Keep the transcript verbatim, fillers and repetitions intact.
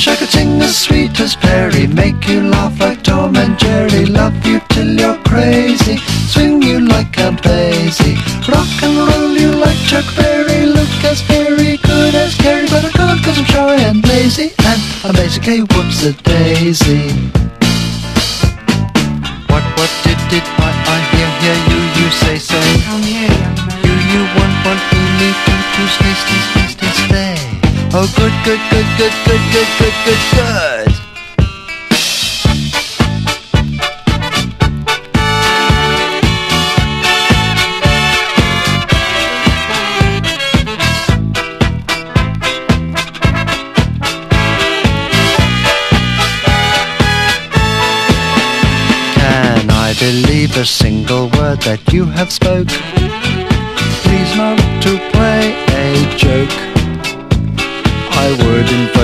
wish I could sing as sweet as Perry, make you laugh like Tom and Jerry, love you till you're crazy, swing you like Count Basie, rock and roll you like Chuck Berry, look as very good as Carrie, but I can't cause I'm shy and lazy, and I'm basically whoops-a-daisy. What, what did, did I, I hear, hear you, you say, say? Come here, young man. You, you want, want me, me to, to stay, stay, stay, stay, stay. Oh, good, good, good, good, good, good, good, good, good. Can I believe a single word that you have spoke? Please not to play a joke. I would invoke